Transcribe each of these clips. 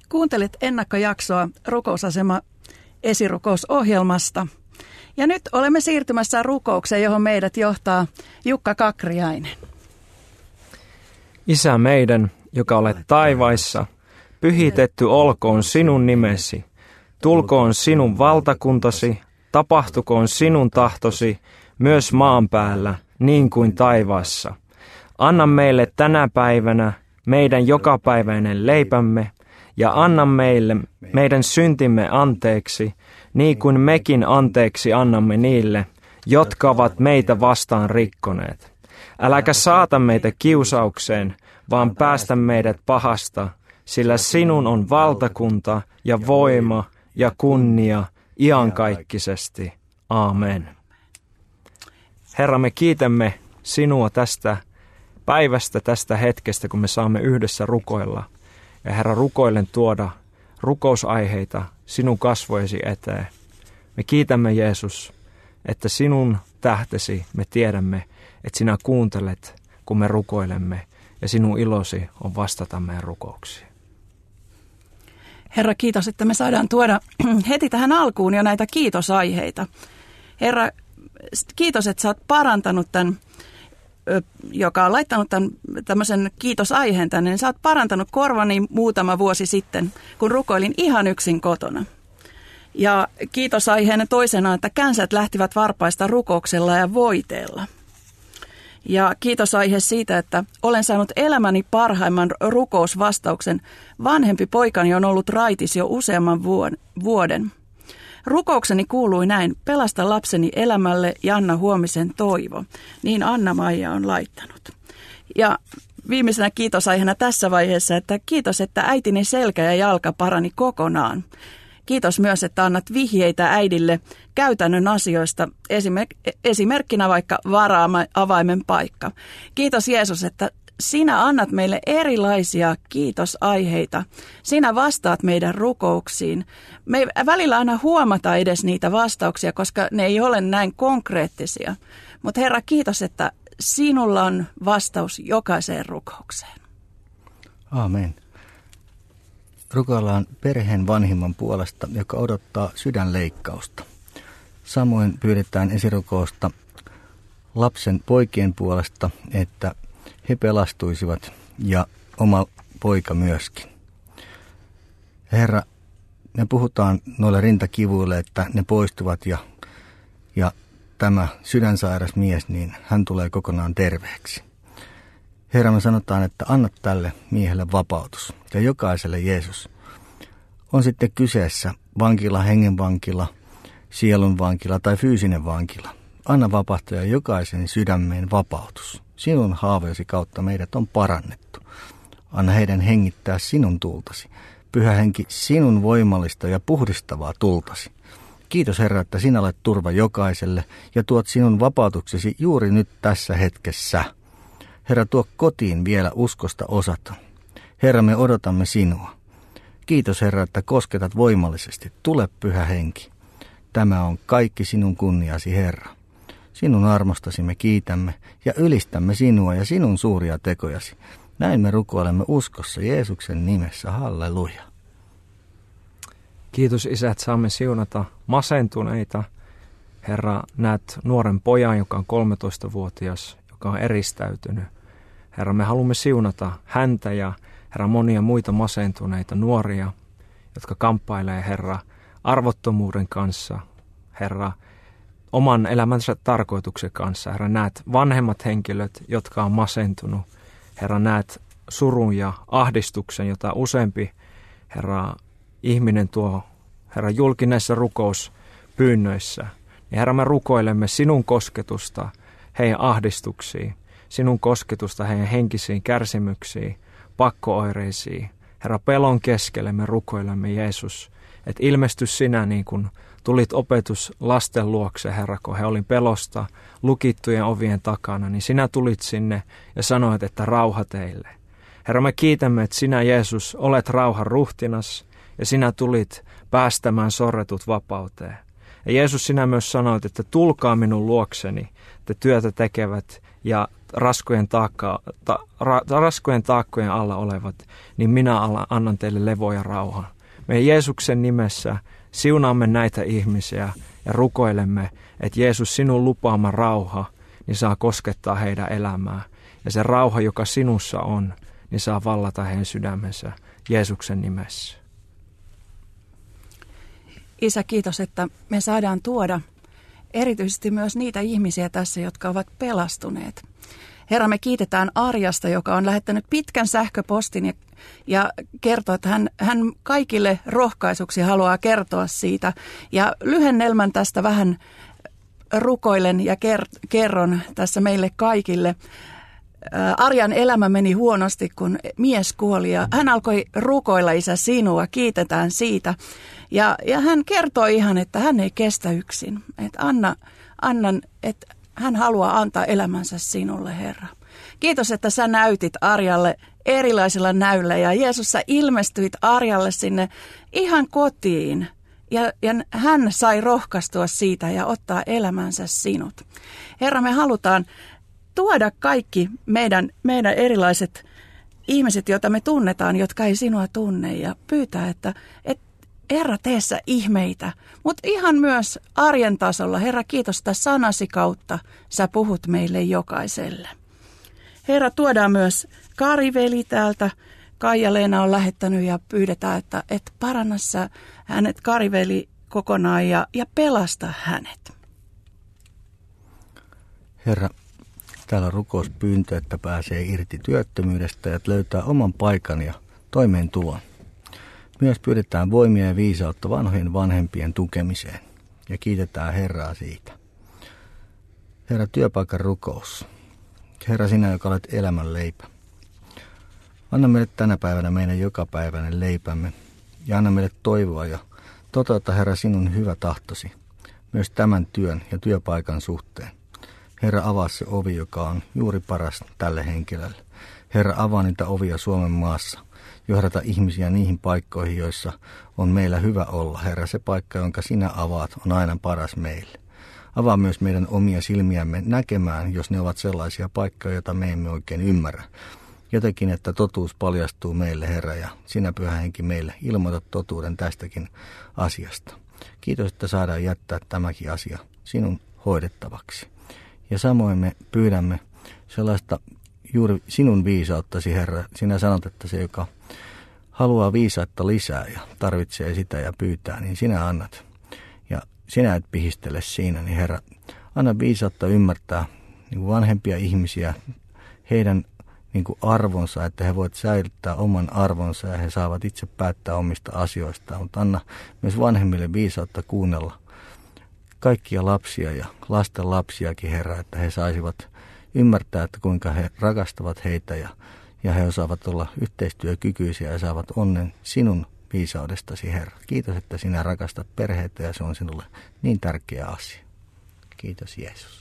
Kuuntelit ennakkojaksoa Rukousasema esirukousohjelmasta. Ja nyt olemme siirtymässä rukoukseen, johon meidät johtaa Jukka Kakriainen. Isä meidän, joka olet taivaissa, pyhitetty olkoon sinun nimesi. Tulkoon sinun valtakuntasi, tapahtukoon sinun tahtosi, myös maan päällä, niin kuin taivaassa. Anna meille tänä päivänä meidän jokapäiväinen leipämme, ja anna meille meidän syntimme anteeksi, niin kuin mekin anteeksi annamme niille, jotka ovat meitä vastaan rikkoneet. Äläkä saata meitä kiusaukseen, vaan päästä meidät pahasta, sillä sinun on valtakunta ja voima ja kunnia iankaikkisesti. Aamen. Herra, me kiitämme sinua tästä päivästä, tästä hetkestä, kun me saamme yhdessä rukoilla. Ja Herra, rukoillen tuoda rukousaiheita sinun kasvojesi eteen. Me kiitämme, Jeesus, että sinun tähtesi me tiedämme, että sinä kuuntelet, kun me rukoilemme, ja sinun ilosi on vastata meidän rukouksiin. Herra, kiitos, että me saadaan tuoda heti tähän alkuun jo näitä kiitosaiheita. Herra, kiitos, että sä oot parantanut tämän, joka on laittanut tämän tämmöisen kiitosaiheen tänne, niin sä oot parantanut korvani muutama vuosi sitten, kun rukoilin ihan yksin kotona. Ja kiitosaiheena toisena, että känsät lähtivät varpaista rukouksella ja voiteella. Ja kiitosaihe siitä, että olen saanut elämäni parhaimman rukousvastauksen. Vanhempi poikani on ollut raitis jo useamman vuoden. Rukoukseni kuului näin: pelasta lapseni elämälle ja anna huomisen toivo. Niin Anna-Maija on laittanut. Ja viimeisenä kiitosaiheena tässä vaiheessa, että kiitos, että äitini selkä ja jalka parani kokonaan. Kiitos myös, että annat vihjeitä äidille käytännön asioista, esimerkkinä vaikka vara-avaimen paikka. Kiitos Jeesus, että sinä annat meille erilaisia kiitosaiheita. Sinä vastaat meidän rukouksiin. Me ei välillä aina huomata edes niitä vastauksia, koska ne ei ole näin konkreettisia. Mutta Herra, kiitos, että sinulla on vastaus jokaiseen rukoukseen. Aamen. Rukoillaan perheen vanhimman puolesta, joka odottaa sydänleikkausta. Samoin pyydetään esirukousta lapsen poikien puolesta, että he pelastuisivat ja oma poika myöskin. Herra, me puhutaan noille rintakivuille, että ne poistuvat ja tämä sydänsairas mies, niin hän tulee kokonaan terveeksi. Herra, me sanotaan, että anna tälle miehelle vapautus ja jokaiselle Jeesus. On sitten kyseessä vankila, hengenvankila, sielun vankila tai fyysinen vankila. Anna vapahtua jokaisen sydämeen vapautus. Sinun haavoisi kautta meidät on parannettu. Anna heidän hengittää sinun tultasi. Pyhä henki, sinun voimallista ja puhdistavaa tultasi. Kiitos Herra, että sinä olet turva jokaiselle ja tuot sinun vapautuksesi juuri nyt tässä hetkessä. Herra, tuo kotiin vielä uskosta osata. Herra, me odotamme sinua. Kiitos Herra, että kosketat voimallisesti. Tule Pyhä Henki. Tämä on kaikki sinun kunniasi, Herra. Sinun armostasi me kiitämme ja ylistämme sinua ja sinun suuria tekojasi. Näin me rukoilemme uskossa Jeesuksen nimessä. Halleluja. Kiitos Isä, että saamme siunata masentuneita. Herra, näet nuoren pojan, joka on 13-vuotias, joka on eristäytynyt. Herra, me haluamme siunata häntä ja Herra monia muita masentuneita nuoria, jotka kamppailee Herra arvottomuuden kanssa. Herra, oman elämänsä tarkoituksen kanssa. Herra, näet vanhemmat henkilöt, jotka on masentunut. Herra, näet surun ja ahdistuksen, jota useampi Herra ihminen tuo Herra julki näissä rukouspyynnöissä. Ja Herra, me rukoilemme sinun kosketusta heidän ahdistuksiin, sinun kosketusta heidän henkisiin kärsimyksiin, pakko-oireisiin. Herra, pelon keskelle me rukoilemme, Jeesus, että ilmesty sinä niin kuin tulit opetus lasten luokse, Herra, kun he olin pelosta lukittujen ovien takana, niin sinä tulit sinne ja sanoit, että rauha teille. Herra, me kiitämme, että sinä, Jeesus, olet rauhan ruhtinas ja sinä tulit päästämään sorretut vapauteen. Ja Jeesus, sinä myös sanoit, että tulkaa minun luokseni, te työtä tekevät ja raskojen taakkojen alla olevat, niin minä annan teille levo ja rauhan. Me Jeesuksen nimessä siunaamme näitä ihmisiä ja rukoilemme, että Jeesus, sinun lupaama rauha, niin saa koskettaa heidän elämää. Ja se rauha, joka sinussa on, niin saa vallata heidän sydämensä Jeesuksen nimessä. Isä, kiitos, että me saadaan tuoda erityisesti myös niitä ihmisiä tässä, jotka ovat pelastuneet. Herra, me kiitetään Arjasta, joka on lähettänyt pitkän sähköpostin ja kertoo, että hän kaikille rohkaisuksi haluaa kertoa siitä. Ja lyhennelmän tästä vähän rukoilen ja kerron tässä meille kaikille. Arjan elämä meni huonosti, kun mies kuoli ja hän alkoi rukoilla, Isä, sinua, kiitetään siitä. Ja hän kertoi ihan, että hän ei kestä yksin, että että hän haluaa antaa elämänsä sinulle, Herra. Kiitos, että sä näytit Arjalle erilaisilla näyillä ja Jeesus, sä ilmestyit Arjalle sinne ihan kotiin. Ja hän sai rohkaistua siitä ja ottaa elämänsä sinut. Herra, me halutaan tuoda kaikki meidän erilaiset ihmiset, joita me tunnetaan, jotka ei sinua tunne, ja pyytää, että Herra, tee sä ihmeitä, mutta ihan myös arjen tasolla. Herra, kiitos, että sanasi kautta sä puhut meille jokaiselle. Herra, tuodaan myös Kari-veli täältä. Kaija-Leena on lähettänyt ja pyydetään, että paranna sä hänet, Kari-veli, kokonaan ja pelasta hänet. Herra, täällä on rukouspyyntö, että pääsee irti työttömyydestä ja että löytää oman paikan ja toimeentulon. Myös pyydetään voimia ja viisautta vanhojen vanhempien tukemiseen ja kiitetään Herraa siitä. Herra, työpaikan rukous. Herra, sinä, joka olet elämän leipä. Anna meille tänä päivänä meidän jokapäiväinen leipämme ja anna meille toivoa ja toteuta, Herra, sinun hyvä tahtosi myös tämän työn ja työpaikan suhteen. Herra, avaa se ovi, joka on juuri paras tälle henkilölle. Herra, avaa niitä ovia Suomen maassa. Johdata ihmisiä niihin paikkoihin, joissa on meillä hyvä olla. Herra, se paikka, jonka sinä avaat, on aina paras meille. Avaa myös meidän omia silmiämme näkemään, jos ne ovat sellaisia paikkoja, joita me emme oikein ymmärrä. Jotenkin, että totuus paljastuu meille, Herra, ja sinä, Pyhä Henki, meille ilmoitat totuuden tästäkin asiasta. Kiitos, että saadaan jättää tämäkin asia sinun hoidettavaksi. Ja samoin me pyydämme sellaista juuri sinun viisauttasi, Herra. Sinä sanot, että se, joka haluaa viisautta lisää ja tarvitsee sitä ja pyytää, niin sinä annat. Ja sinä et pihistele siinä, niin Herra, anna viisautta ymmärtää niin kuin vanhempia ihmisiä, heidän niin kuin arvonsa, että he voivat säilyttää oman arvonsa ja he saavat itse päättää omista asioistaan. Mutta anna myös vanhemmille viisautta kuunnella kaikkia lapsia ja lasten lapsiakin, Herra, että he saisivat ymmärtää, että kuinka he rakastavat heitä ja he osaavat olla yhteistyökykyisiä ja saavat onnen sinun viisaudestasi, Herra. Kiitos, että sinä rakastat perheitä ja se on sinulle niin tärkeä asia. Kiitos, Jeesus.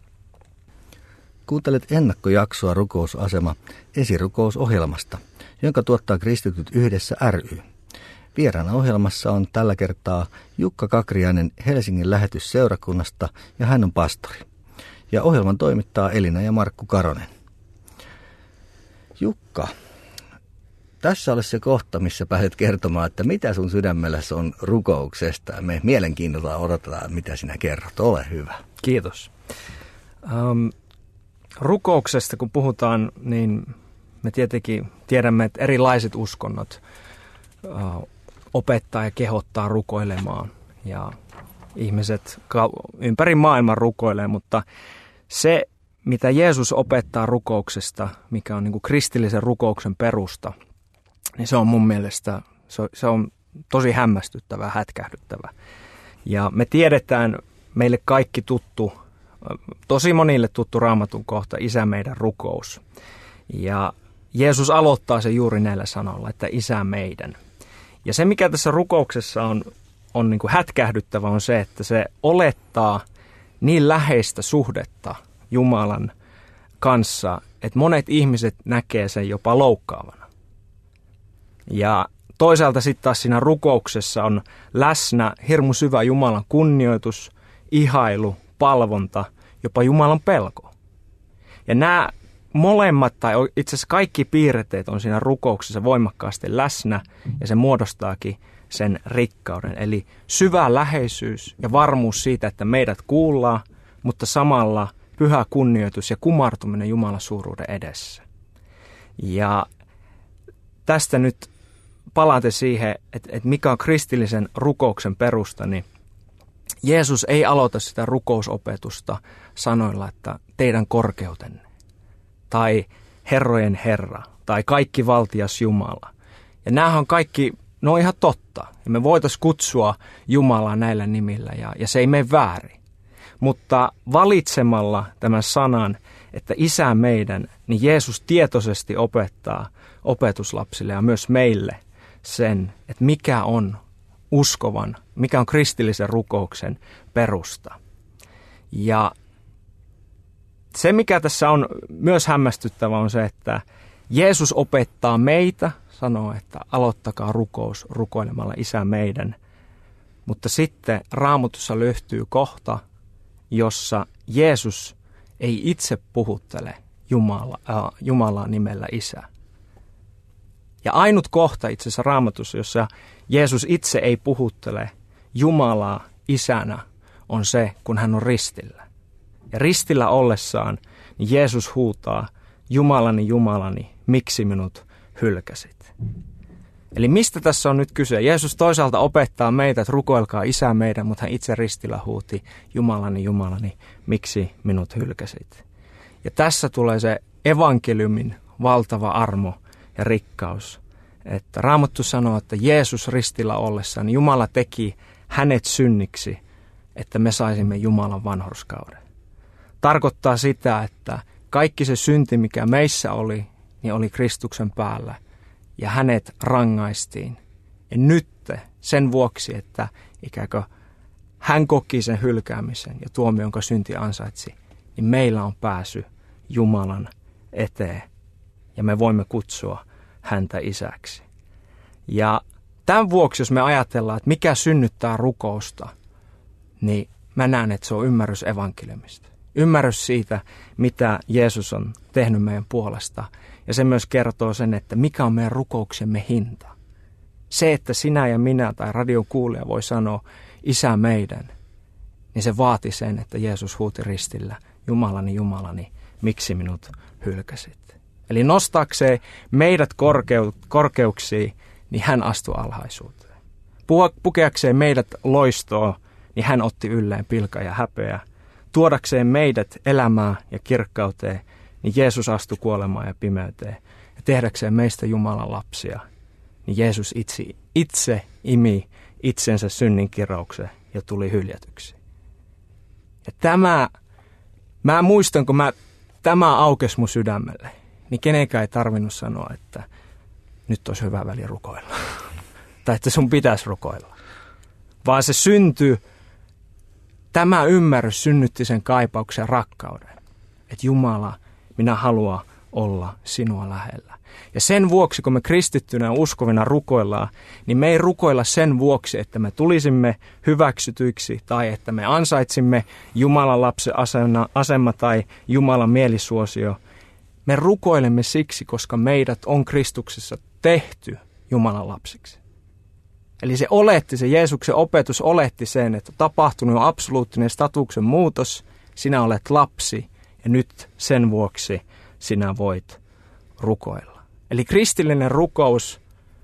Kuuntelet ennakkojaksoa Rukousasema esirukousohjelmasta, jonka tuottaa Kristityt yhdessä ry. Vieraana ohjelmassa on tällä kertaa Jukka Kakriainen Helsingin lähetysseurakunnasta ja hän on pastori. Ja ohjelman toimittaa Elina ja Markku Karonen. Jukka, tässä olisi se kohta, missä pääset kertomaan, että mitä sun sydämelläsi on rukouksesta. Me mielenkiinnolla odotetaan, mitä sinä kerrot. Ole hyvä. Kiitos. Rukouksesta kun puhutaan, niin me tietenkin tiedämme, että erilaiset uskonnot opettaa ja kehottaa rukoilemaan. Ja ihmiset ympäri maailman rukoilee, mutta se, mitä Jeesus opettaa rukouksesta, mikä on niin kuin kristillisen rukouksen perusta, niin se on mun mielestä se on tosi hämmästyttävä, hätkähdyttävä. Ja me tiedetään meille kaikki tuttu, tosi monille tuttu Raamatun kohta, Isä meidän rukous. Ja Jeesus aloittaa se juuri näillä sanoilla, että Isä meidän. Ja se, mikä tässä rukouksessa on niin kuin hätkähdyttävä, on se, että se olettaa niin läheistä suhdetta Jumalan kanssa, että monet ihmiset näkee sen jopa loukkaavana. Ja toisaalta sitten taas siinä rukouksessa on läsnä hirmu syvä Jumalan kunnioitus, ihailu, palvonta, jopa Jumalan pelko. Ja nämä molemmat, tai itse asiassa kaikki piirteet on siinä rukouksessa voimakkaasti läsnä, ja se muodostaakin sen rikkauden. Eli syvä läheisyys ja varmuus siitä, että meidät kuullaan, mutta samalla pyhä kunnioitus ja kumartuminen Jumalan suuruuden edessä. Ja tästä nyt palaatte siihen, että mikä on kristillisen rukouksen perusta, niin Jeesus ei aloita sitä rukousopetusta sanoilla, että teidän korkeutenne, tai herrojen Herra, tai kaikki valtias Jumala. Ja nämähän on kaikki, ne on ihan totta. Ja me voitaisiin kutsua Jumalaa näillä nimillä, ja se ei mene väärin. Mutta valitsemalla tämän sanan, että Isä meidän, niin Jeesus tietoisesti opettaa opetuslapsille ja myös meille sen, että mikä on uskovan, mikä on kristillisen rukouksen perusta. Ja se, mikä tässä on myös hämmästyttävä, on se, että Jeesus opettaa meitä, sanoo, että aloittakaa rukous rukoilemalla Isä meidän. Mutta sitten Raamatussa löytyy kohta, jossa Jeesus ei itse puhuttele Jumalaa nimellä Isä. Ja ainut kohta itse asiassa Raamatussa, jossa Jeesus itse ei puhuttele Jumalaa Isänä, on se, kun hän on ristillä. Ja ristillä ollessaan niin Jeesus huutaa, Jumalani, Jumalani, miksi minut hylkäsit? Eli mistä tässä on nyt kyse? Jeesus toisaalta opettaa meitä, että rukoilkaa Isä meidän, mutta hän itse ristillä huuti, Jumalani, Jumalani, miksi minut hylkäsit? Ja tässä tulee se evankeliumin valtava armo ja rikkaus. Että Raamattu sanoo, että Jeesus ristillä ollessaan, niin Jumala teki hänet synniksi, että me saisimme Jumalan vanhurskauden. Tarkoittaa sitä, että kaikki se synti, mikä meissä oli, niin oli Kristuksen päällä. Ja hänet rangaistiin. Ja nyt sen vuoksi, että ikään kuin hän koki sen hylkäämisen ja tuomion, jonka synti ansaitsi, niin meillä on pääsy Jumalan eteen. Ja me voimme kutsua häntä isäksi. Ja tämän vuoksi, jos me ajatellaan, että mikä synnyttää rukousta, niin mä näen, että se on ymmärrys evankeliumista. Ymmärrys siitä, mitä Jeesus on tehnyt meidän puolesta. Ja se myös kertoo sen, että mikä on meidän rukouksemme hinta. Se, että sinä ja minä tai radion kuulija voi sanoa Isä meidän, niin se vaati sen, että Jeesus huuti ristillä, Jumalani, Jumalani, miksi minut hylkäsit? Eli nostaakseen meidät korkeuksiin, niin hän astui alhaisuuteen. Pukeakseen meidät loistoon, niin hän otti ylleen pilka ja häpeä. Tuodakseen meidät elämään ja kirkkauteen, niin Jeesus astui kuolemaan ja pimeyteen. Ja tehdäkseen meistä Jumalan lapsia, niin Jeesus itse imi itsensä synnin kiraukseen ja tuli hyljätyksi. Ja mä muistan, kun tämä aukesi mun sydämelle, niin kenenkään ei tarvinnut sanoa, että nyt olisi hyvä väli rukoilla. Tai että sun pitäisi rukoilla. Vaan se syntyi, tämä ymmärrys synnytti sen kaipauksen rakkauden. Että Jumala, minä haluan olla sinua lähellä. Ja sen vuoksi, kun me kristittynä ja uskovina rukoillaan, niin me ei rukoilla sen vuoksi, että me tulisimme hyväksytyiksi tai että me ansaitsimme Jumalan lapsen asema tai Jumalan mielisuosio. Me rukoilemme siksi, koska meidät on Kristuksessa tehty Jumalan lapsiksi. Eli se Jeesuksen opetus oletti sen, että on tapahtunut jo absoluuttinen statuksen muutos, sinä olet lapsi ja nyt sen vuoksi sinä voit rukoilla. Eli kristillinen rukous,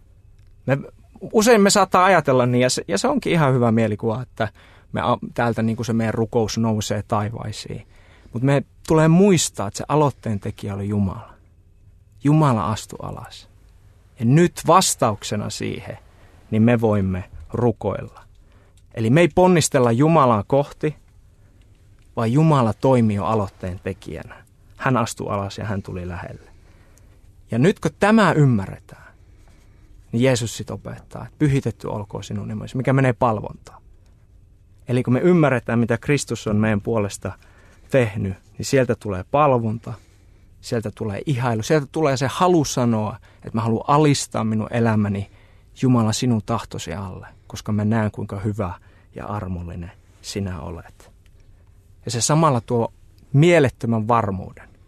usein me saattaa ajatella niin, ja se onkin ihan hyvä mielikuva, että täältä niin kuin se meidän rukous nousee taivaisiin. Mutta me tulee muistaa, että se aloitteen tekijä oli Jumala. Jumala astui alas. Ja nyt vastauksena siihen, niin me voimme rukoilla. Eli me ei ponnistella Jumalaa kohti, vaan Jumala toimi jo aloitteen tekijänä. Hän astui alas ja hän tuli lähelle. Ja nyt kun tämä ymmärretään, niin Jeesus sitten opettaa, että pyhitetty olkoon sinun nimesi, mikä menee palvontaan. Eli kun me ymmärretään, mitä Kristus on meidän puolesta tehnyt, niin sieltä tulee palvonta, sieltä tulee ihailu, sieltä tulee se halu sanoa, että mä haluan alistaa minun elämäni Jumala sinun tahtosi alle, koska mä näen kuinka hyvä ja armollinen sinä olet. Ja se samalla tuo mielettömän varmuuden,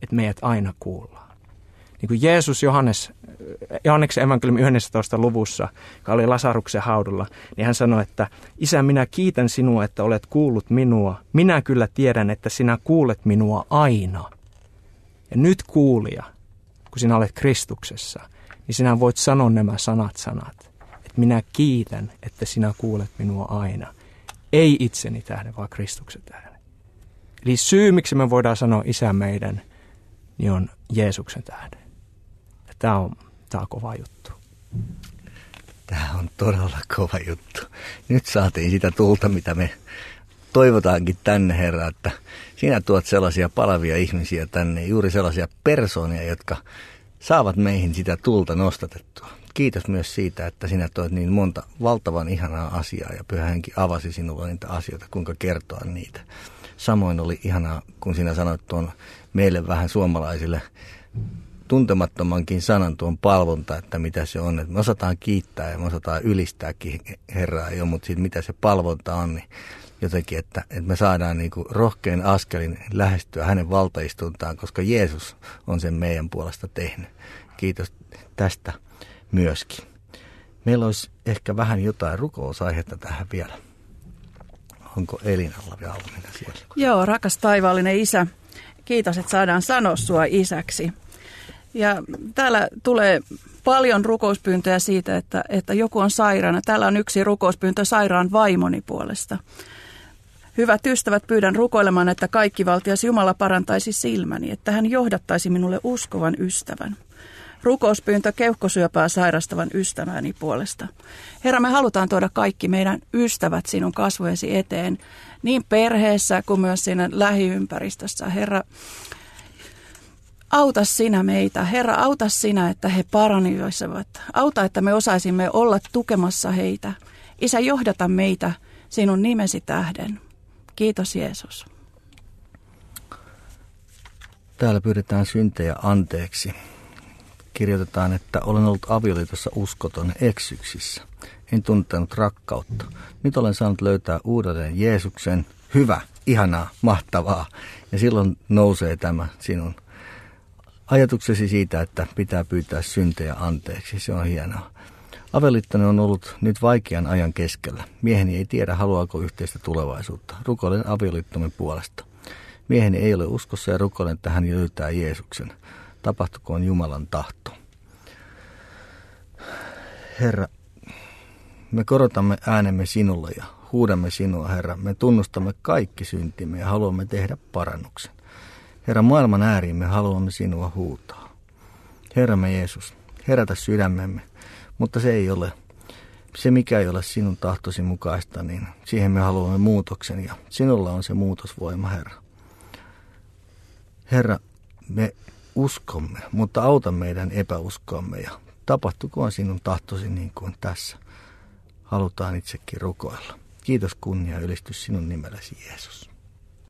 että meidät aina kuullaan. Niin kuin Jeesus Johanneksen evankeliumin 11. luvussa, joka oli Lasaruksen haudulla, niin hän sanoi, että Isä, minä kiitän sinua, että olet kuullut minua. Minä kyllä tiedän, että sinä kuulet minua aina. Ja nyt kuulija, kun sinä olet Kristuksessa, niin sinä voit sanoa nämä sanat. Että minä kiitän, että sinä kuulet minua aina. Ei itseni tähden, vaan Kristuksen tähden. Eli syy, miksi me voidaan sanoa Isä meidän, niin on Jeesuksen tähden. Ja tämä on kova juttu. Tämä on todella kova juttu. Nyt saatiin sitä tulta, mitä me toivotaankin tänne, Herra, että sinä tuot sellaisia palavia ihmisiä tänne, juuri sellaisia persoonia, jotka saavat meihin sitä tulta nostatettua. Kiitos myös siitä, että sinä toit niin monta valtavan ihanaa asiaa ja Pyhä Henki avasi sinulle niitä asioita, kuinka kertoa niitä. Samoin oli ihanaa, kun sinä sanoit tuon meille vähän suomalaisille tuntemattomankin sanan tuon palvonta, että mitä se on. Että me osataan kiittää ja me osataan ylistääkin Herraa jo, mutta siitä mitä se palvonta on, niin jotenkin, että me saadaan niin kuin rohkein askelin lähestyä hänen valtaistuntaan, koska Jeesus on sen meidän puolesta tehnyt. Kiitos tästä myöskin. Meillä olisi ehkä vähän jotain rukousaihetta tähän vielä. Onko Elinalla valmiina siellä? Joo, rakas taivaallinen Isä, kiitos, että saadaan sanoa sua isäksi. Ja täällä tulee paljon rukouspyyntöjä siitä, että joku on sairaana. Täällä on yksi rukouspyyntö sairaan vaimoni puolesta. Hyvät ystävät, pyydän rukoilemaan, että kaikkivaltias Jumala parantaisi silmäni, että hän johdattaisi minulle uskovan ystävän. Rukouspyyntö keuhkosyöpää sairastavan ystäväni puolesta. Herra, me halutaan tuoda kaikki meidän ystävät sinun kasvojesi eteen, niin perheessä kuin myös siinä lähiympäristössä. Herra, auta sinä meitä. Herra, auta sinä, että he paranisivat. Auta, että me osaisimme olla tukemassa heitä. Isä, johdata meitä sinun nimesi tähden. Kiitos Jeesus. Täällä pyydetään syntejä anteeksi. Kirjoitetaan, että olen ollut avioliitossa uskoton eksyksissä. En tuntenut rakkautta. Nyt olen saanut löytää uudelleen Jeesuksen. Hyvä, ihanaa, mahtavaa. Ja silloin nousee tämä sinun ajatuksesi siitä, että pitää pyytää syntejä anteeksi. Se on hienoa. Avioliittoni on ollut nyt vaikean ajan keskellä. Mieheni ei tiedä, haluaako yhteistä tulevaisuutta. Rukoilen avioliittomme puolesta. Mieheni ei ole uskossa ja rukoilen, että hän löytää Jeesuksen. Tapahtukoon Jumalan tahto. Herra, me korotamme äänemme sinulle ja huudamme sinua, Herra. Me tunnustamme kaikki syntimme ja haluamme tehdä parannuksen. Herra, maailman ääriin me haluamme sinua huutaa. Herramme Jeesus, herätä sydämemme, mutta se mikä ei ole sinun tahtosi mukaista, niin siihen me haluamme muutoksen ja sinulla on se muutosvoima, Herra. Herra, me uskomme, mutta auta meidän epäuskoamme ja tapahtukoon sinun tahtosi niin kuin tässä. Halutaan itsekin rukoilla. Kiitos, kunnia ja ylistys sinun nimelläsi, Jeesus.